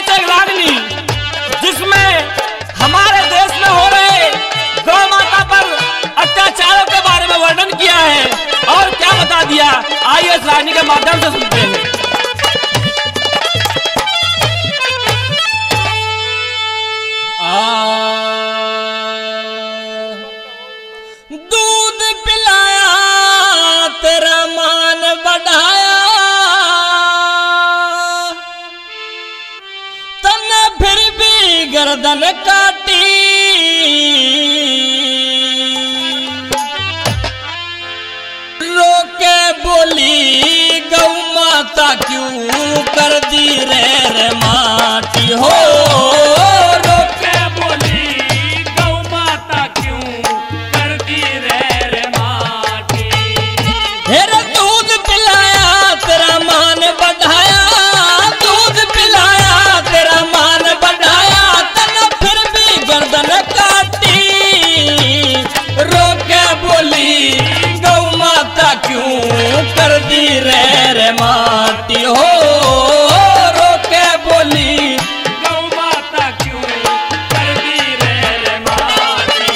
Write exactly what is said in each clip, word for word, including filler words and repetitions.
जगरागनी जिसमें हमारे देश में हो रहे गौ माता पर अत्याचारों के बारे में वर्णन किया है और क्या बता दिया, आइए इस रानी के माध्यम से सुनते हैं। दूध पिलाया तेरा मान बढ़ाया, तन्ने फिर भी गर्दन काटी, रोके बोली गौ माता क्यों कर दी रे रे माटी हो, रोके बोली गौ माता क्यों कर दी रे रे माटी। हेरे दूध पिलाया तेरा मान बढ़ाया, दूध पिलाया तेरा मान बढ़ाया, तन्ने फिर भी गर्दन काटी, रोके बोली गौ माता क्यों कर दी रे रे माटी हो, रोके बोली गौ माता क्यों कर दी रे रे माटी।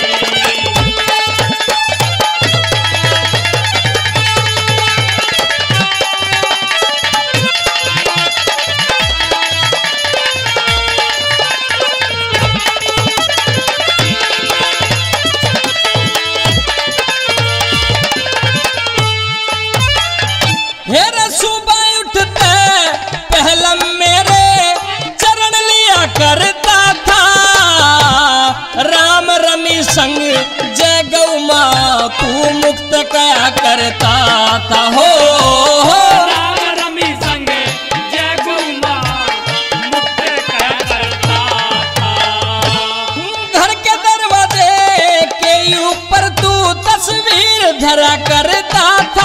हेरे सुबह उठते पहला मेरे चरण लिया करता था, राम रमी संग जय गौ माँ तू मुक्त कया करता था हो, राम रमी संग जय गौ माँ मुक्त कया करता था। घर के दरवाजे के ऊपर तू तस्वीर धरा करता था,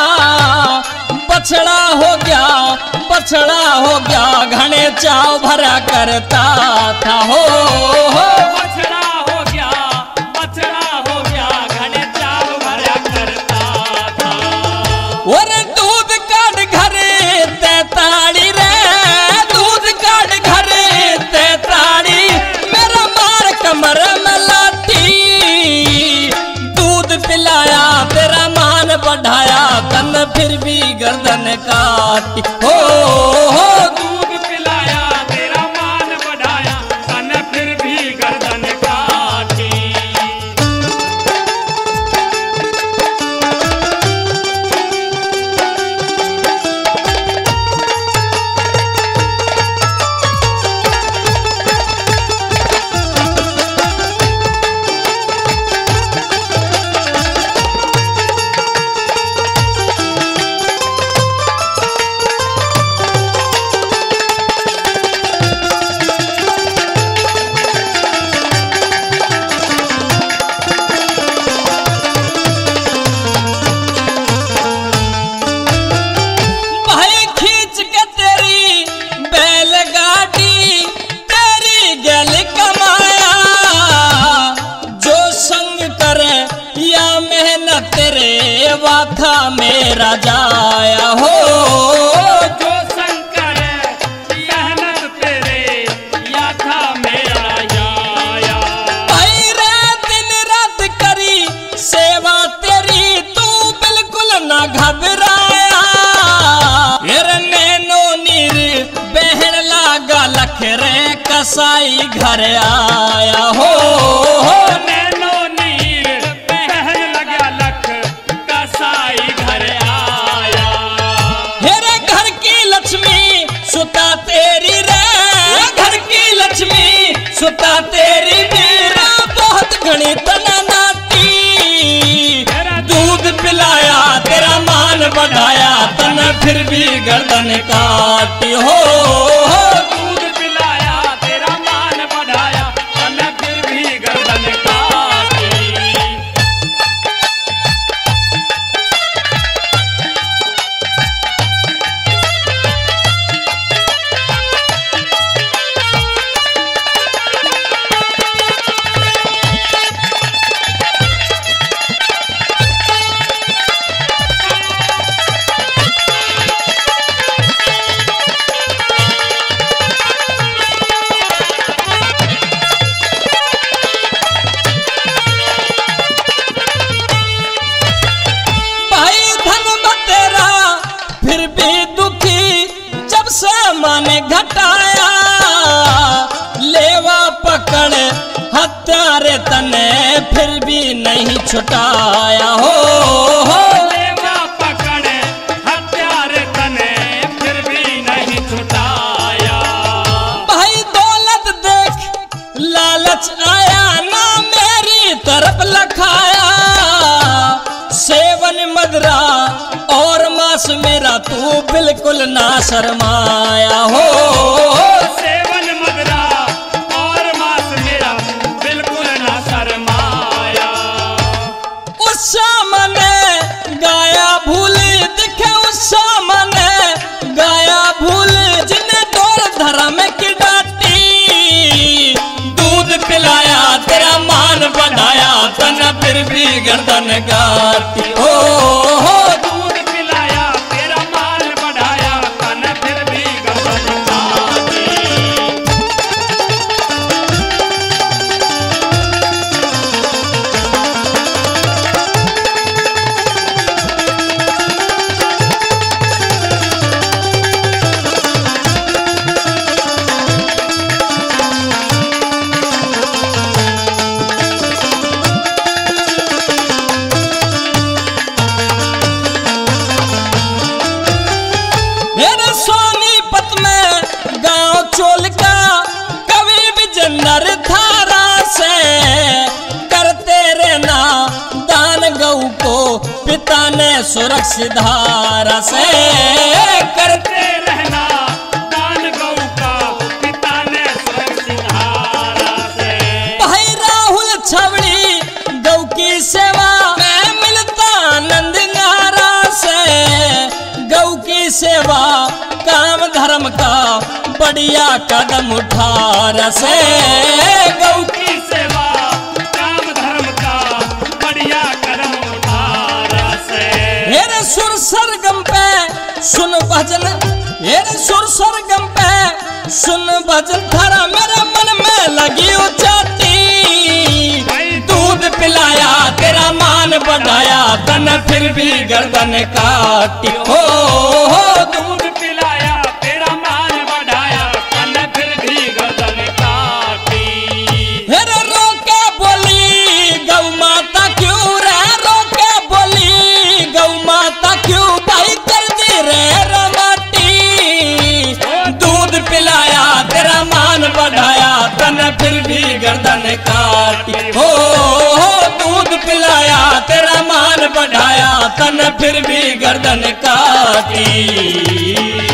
बछड़ा हो गया बछड़ा हो गया घने चाव भरा करता था हो, बछड़ा हो गया बछड़ा हो गया घने चाव भरा करता था। और दूध काट घरे तैताड़ी रे, दूध काट घरे तैताड़ी, मेरा मार कमर में लाठी, दूध पिलाया तेरा मान बढ़ाया, तन फिर भी गर्दन काटी हो, हो दूध पिलाया तेरा मान बढ़ाया, तन फिर भी गर्दन काटी। वाथा मेरा जाया हो, जो शंकर मेहनत तेरे या था मेरा जाया। भाई रे दिन रात करी सेवा तेरी, तू बिल्कुल ना घबराया, नैनो नीर बहन लागा लख रे कसाई घर आया हो, नैनो नीर बहन लगा लख कसाई घर आया। हेरे घर की लक्ष्मी सुता तेरी रे, घर की लक्ष्मी सुता तेरी मेरा बहुत घनी तना नाती, दूध पिलाया तेरा मान बढ़ाया, तन फिर भी गर्दन काटी हो, दूध पिलाया तेरा मान बढ़ाया, तन फिर भी गर्दन काटी। पकड़ हत्यारे तने फिर भी नहीं छुटाया हो, हो। लेवा पकड़ हत्यारे तने फिर भी नहीं छुटाया। भाई दौलत देख लालच आया ना मेरी तरफ लखाया, सेवन मदरा और मांस मेरा तू बिल्कुल ना शर्माया हो, सेवन मदरा और मांस मेरा बिल्कुल ना शर्माया। उस सामने गाया भूली दिखे, उस सामने गाया भूली जिन्हें दौर धर्म की डांटी, दूध पिलाया तेरा मान बढ़ाया तन फिर भी गर्दन काटी हो, हो। दूध पिलाया तेरा मान बढ़ाया तन फिर भी गर्दन काटी। मेरे सोनीपत में गांव चोल का कवि विजेंदर धारा से करते रहना दान गऊ को पिता ने सुरक्षित धारा से करते रहना दान गऊ का पिता ने सुरक्षित धारा से। भाई राहुल छवड़ी गौ की सेवा में मिलता आनंद नारा से, गौ की सेवा काम धर्म का बढ़िया कदम उठा रसे, गौ की सेवा काम धर्म का बढ़िया कदम उठा रसे। हेरे सुर सरगम पे सुन भजन, हेरे सुर सरगम पे सुन भजन थारा मेरे मन में लगी उचाटी, दूध पिलाया तेरा मान बढ़ाया तन फिर भी गर्दन काटी हो, हो। दूध पिलाया तेरा मान बढ़ाया तन फिर भी गर्दन काटी। हेरे रोके बोली गौ माता क्यों रे, रोके बोली गौ माता क्यों भाई कर दी रे रमाटी, दूध पिलाया तेरा मान बढ़ाया तन फिर भी गर्दन काटी हो, हो। दूध पिलाया तेरा मान बढ़ाया तन फिर भी गर्दन काटी।